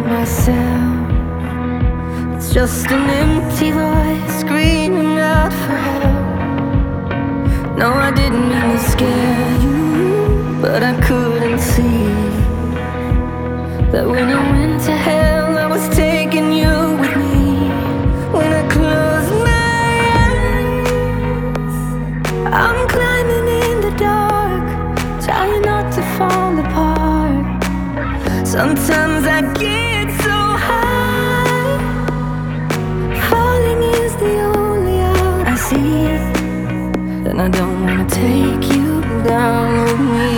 myself. It's just an empty voice screaming out for help. No, I didn't mean to scare you, but I couldn't see that when I went to hell, I was taking you with me. When I close my eyes, I'm climbing in the dark, trying not to fall apart. Sometimes I get so high, falling is the only out I see. And I don't wanna take you down with me.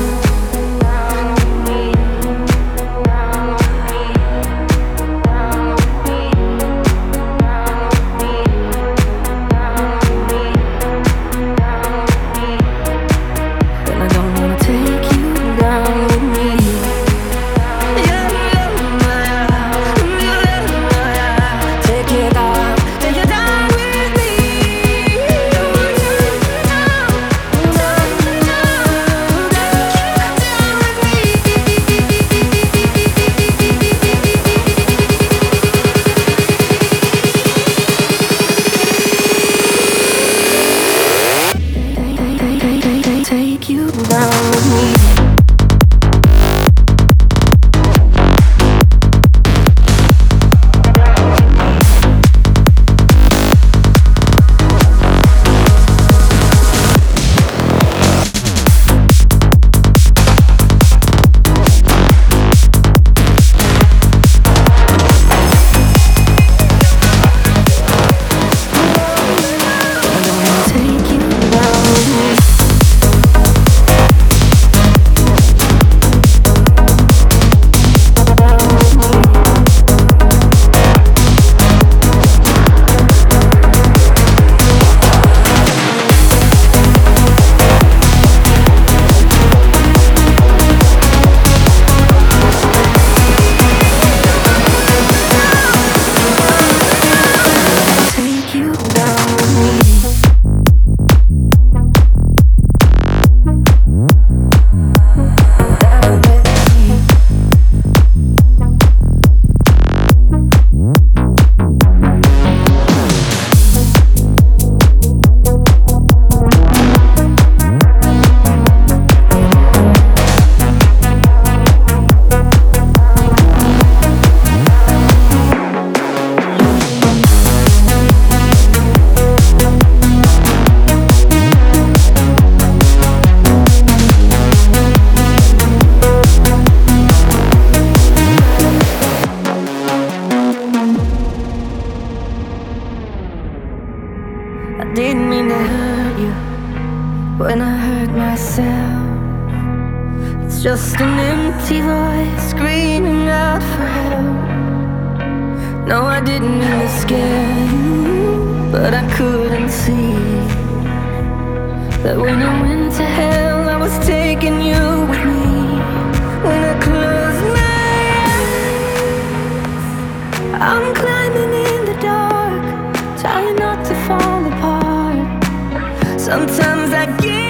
Take you down with me. I didn't mean to hurt you when I hurt myself. It's just an empty voice screaming out for help. No, I didn't mean to scare you, but I couldn't see that when I went to hell, I was taking you with me. When I close my eyes, I'm climbing in the dark, trying not to fall apart. Sometimes I get